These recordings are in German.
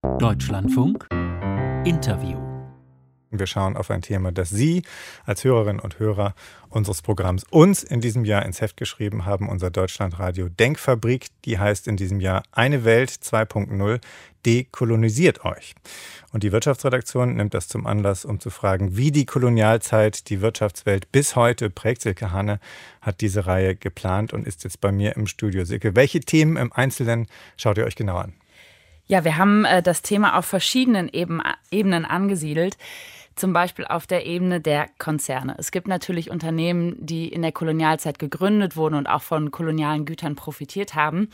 Deutschlandfunk Interview. Wir schauen auf ein Thema, das Sie als Hörerinnen und Hörer unseres Programms uns in diesem Jahr ins Heft geschrieben haben, unser Deutschlandradio Denkfabrik. Die heißt in diesem Jahr Eine Welt 2.0, dekolonisiert euch. Und die Wirtschaftsredaktion nimmt das zum Anlass, um zu fragen, wie die Kolonialzeit die Wirtschaftswelt bis heute prägt. Silke Hanne hat diese Reihe geplant und ist jetzt bei mir im Studio. Silke, welche Themen im Einzelnen schaut ihr euch genau an? Ja, wir haben das Thema auf verschiedenen Ebenen angesiedelt. Zum Beispiel auf der Ebene der Konzerne. Es gibt natürlich Unternehmen, die in der Kolonialzeit gegründet wurden und auch von kolonialen Gütern profitiert haben.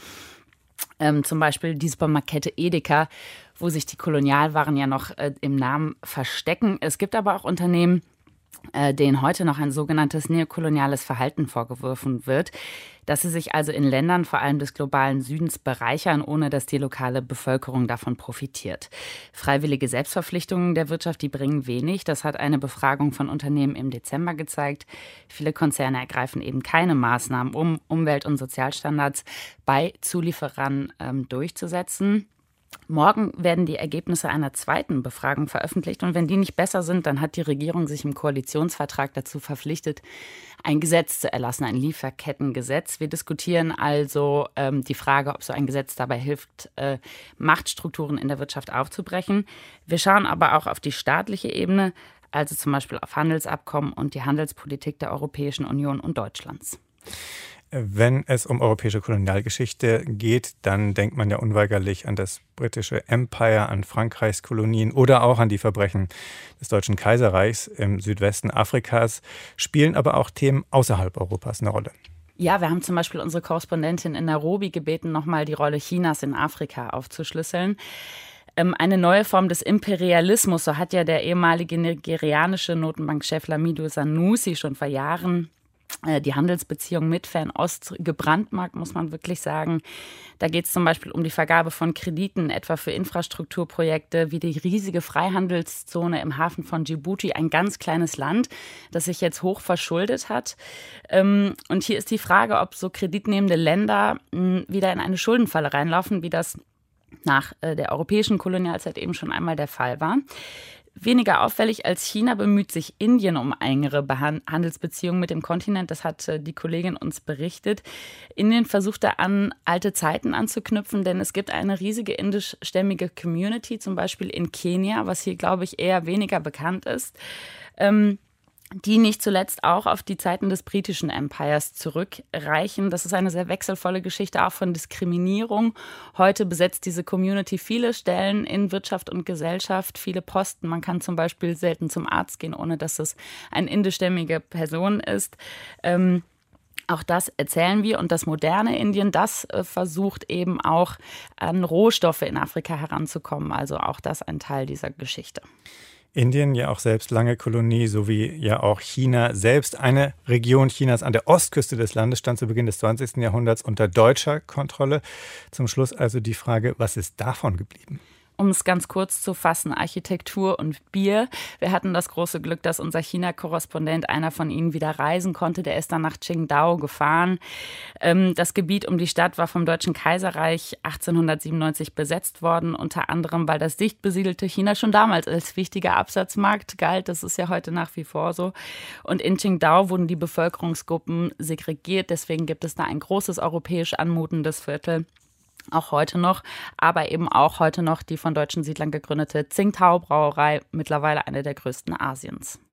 Zum Beispiel die Supermarktkette Edeka, wo sich die Kolonialwaren ja noch im Namen verstecken. Es gibt aber auch Unternehmen, denen heute noch ein sogenanntes neokoloniales Verhalten vorgeworfen wird, dass sie sich also in Ländern, vor allem des globalen Südens, bereichern, ohne dass die lokale Bevölkerung davon profitiert. Freiwillige Selbstverpflichtungen der Wirtschaft, die bringen wenig. Das hat eine Befragung von Unternehmen im Dezember gezeigt. Viele Konzerne ergreifen eben keine Maßnahmen, um Umwelt- und Sozialstandards bei Zulieferern durchzusetzen. Morgen werden die Ergebnisse einer zweiten Befragung veröffentlicht und wenn die nicht besser sind, dann hat die Regierung sich im Koalitionsvertrag dazu verpflichtet, ein Gesetz zu erlassen, ein Lieferkettengesetz. Wir diskutieren also die Frage, ob so ein Gesetz dabei hilft, Machtstrukturen in der Wirtschaft aufzubrechen. Wir schauen aber auch auf die staatliche Ebene, also zum Beispiel auf Handelsabkommen und die Handelspolitik der Europäischen Union und Deutschlands. Wenn es um europäische Kolonialgeschichte geht, dann denkt man ja unweigerlich an das britische Empire, an Frankreichs Kolonien oder auch an die Verbrechen des Deutschen Kaiserreichs im Südwesten Afrikas. Spielen aber auch Themen außerhalb Europas eine Rolle? Ja, wir haben zum Beispiel unsere Korrespondentin in Nairobi gebeten, nochmal die Rolle Chinas in Afrika aufzuschlüsseln. Eine neue Form des Imperialismus, so hat ja der ehemalige nigerianische Notenbankchef Lamido Sanusi schon vor Jahren die Handelsbeziehungen mit Fernost gebrandmarkt, muss man wirklich sagen. Da geht es zum Beispiel um die Vergabe von Krediten, etwa für Infrastrukturprojekte wie die riesige Freihandelszone im Hafen von Djibouti, ein ganz kleines Land, das sich jetzt hoch verschuldet hat. Und hier ist die Frage, ob so kreditnehmende Länder wieder in eine Schuldenfalle reinlaufen, wie das nach der europäischen Kolonialzeit eben schon einmal der Fall war. Weniger auffällig als China bemüht sich Indien um engere Handelsbeziehungen mit dem Kontinent. Das hat die Kollegin uns berichtet. Indien versucht da an alte Zeiten anzuknüpfen, denn es gibt eine riesige indischstämmige Community, zum Beispiel in Kenia, was hier, glaube ich, eher weniger bekannt ist, die nicht zuletzt auch auf die Zeiten des britischen Empires zurückreichen. Das ist eine sehr wechselvolle Geschichte auch von Diskriminierung. Heute besetzt diese Community viele Stellen in Wirtschaft und Gesellschaft, viele Posten. Man kann zum Beispiel selten zum Arzt gehen, ohne dass es eine indischstämmige Person ist. Auch das erzählen wir und das moderne Indien, das versucht eben auch an Rohstoffe in Afrika heranzukommen. Also auch das ein Teil dieser Geschichte. Indien ja auch selbst lange Kolonie, so wie ja auch China selbst. Eine Region Chinas an der Ostküste des Landes stand zu Beginn des 20. Jahrhunderts unter deutscher Kontrolle. Zum Schluss also die Frage, was ist davon geblieben? Um es ganz kurz zu fassen, Architektur und Bier. Wir hatten das große Glück, dass unser China-Korrespondent, einer von ihnen, wieder reisen konnte. Der ist dann nach Qingdao gefahren. Das Gebiet um die Stadt war vom Deutschen Kaiserreich 1897 besetzt worden, unter anderem, weil das dicht besiedelte China schon damals als wichtiger Absatzmarkt galt. Das ist ja heute nach wie vor so. Und in Qingdao wurden die Bevölkerungsgruppen segregiert. Deswegen gibt es da ein großes europäisch anmutendes Viertel. Auch heute noch, aber eben auch heute noch die von deutschen Siedlern gegründete Tsingtao Brauerei, mittlerweile eine der größten Asiens.